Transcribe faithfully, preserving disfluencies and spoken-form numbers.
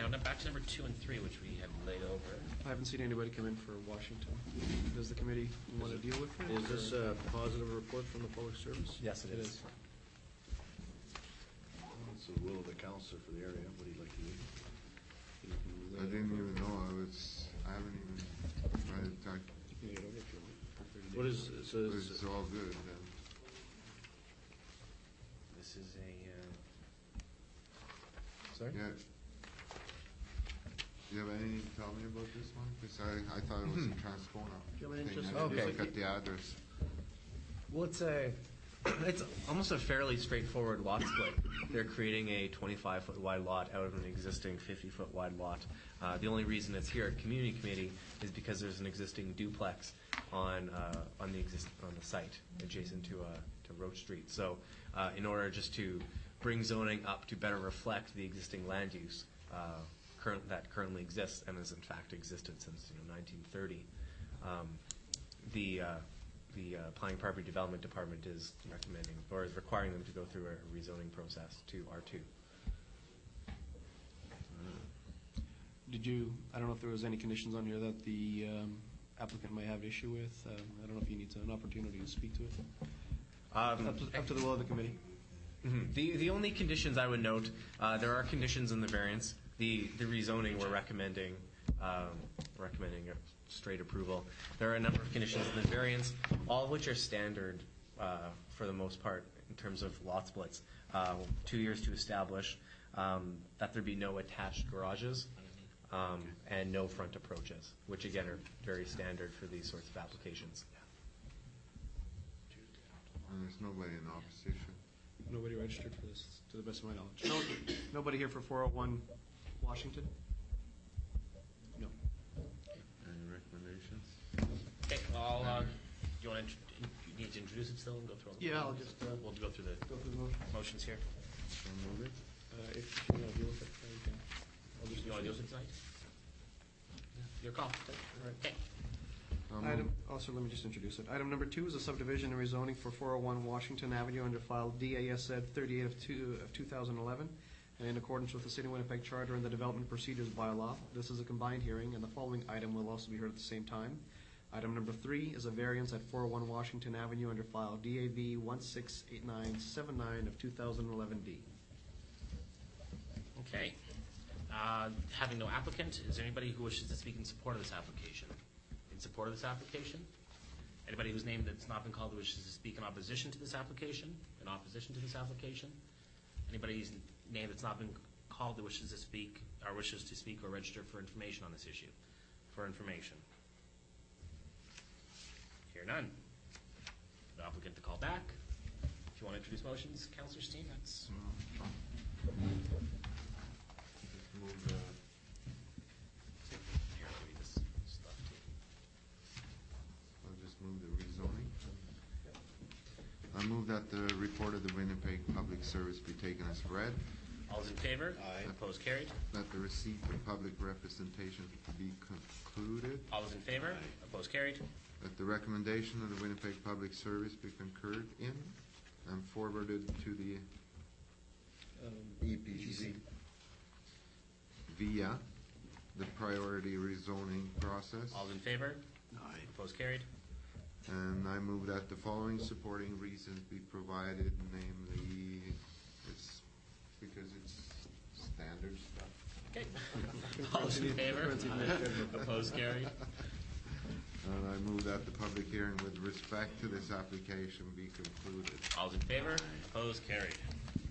now back to number two and three, which we had laid over. I haven't seen anybody come in for Washington. Does the committee want to deal with it? Is this a positive report from the public service? Yes, it is. It's the will of the councillor for the area. What do you like to do? I didn't even know. I was. I haven't even. I, I, What is so? Is, it's all good then. This is a. Uh, Sorry? Yeah. Do you have anything to tell me about this one? Because I, I thought it was a Transcona Do you have any thing. interest I in didn't it? look at the address. Well, it's a, it's almost a fairly straightforward lot split. They're creating a twenty-five foot wide lot out of an existing fifty foot wide lot. Uh, the only reason it's here at community committee is because there's an existing duplex on uh, on the exist on the site adjacent to uh, to Roach Street. So, uh, in order just to bring zoning up to better reflect the existing land use uh, current that currently exists and has in fact existed since you know nineteen thirty, um, the uh, the uh, Planning Property Development Department is recommending or is requiring them to go through a rezoning process to R two. Did you, I don't know if there was any conditions on here that the um, applicant might have issue with. Um, I don't know if he needs an opportunity to speak to it. Um, Up to, up to the will of the committee. mhm. The the only conditions I would note, uh, there are conditions in the variance. The the rezoning we're recommending um, recommending a straight approval. There are a number of conditions in the variance, all of which are standard uh, for the most part in terms of lot splits. Uh, two years to establish, um, that there be no attached garages, um, and no front approaches, which again are very standard for these sorts of applications. And there's nobody in opposition. Nobody registered for this, to the best of my knowledge. No, nobody here for four oh one Washington? No. Any recommendations? okay, I'll. Uh, do you want to you need to introduce it still and go through? All the Yeah, I'll motions? just, uh, we'll go through the Go through the motion. motions here. So move it. Uh, if you want to deal with it, uh, you can. I'll just You want to deal with it tonight? Your call. Okay. Um, Item, also, let me just introduce it. Item number two is a subdivision and rezoning for four oh one Washington Avenue under file D A S Z thirty-eight of two, of two thousand eleven, and in accordance with the City of Winnipeg Charter and the Development Procedures Bylaw. This is a combined hearing, and the following item will also be heard at the same time. Item number three is a variance at four oh one Washington Avenue under file D A V one six eight nine seven nine of two thousand eleven D. Okay. Uh, having no applicant, is there anybody who wishes to speak in support of this application? In support of this application? Anybody whose name that's not been called who wishes to speak in opposition to this application? In opposition to this application? Anybody's name that's not been called that wishes to speak or wishes to speak or register for information on this issue? For information. Hear none. The applicant to call back. If you want to introduce motions, Councillor Steen, that's Just move the. here. I'll read this stuff too. I'll just move the rezoning. I move that the report of the Winnipeg Public Service be taken as read. All those in favor? Aye. Opposed? Carried. That the receipt of public representation be concluded. All those in favor? Opposed? Carried. That the recommendation of the Winnipeg Public Service be concurred in and forwarded to the E P C via the priority rezoning process. All those in favor? Aye. Opposed? Carried. And I move that the following supporting reasons be provided, namely, it's because it's standard stuff. Okay. All those in favor? Opposed? Carried. And I move that the public hearing with respect to this application be concluded. All those in favor? Opposed? Carried.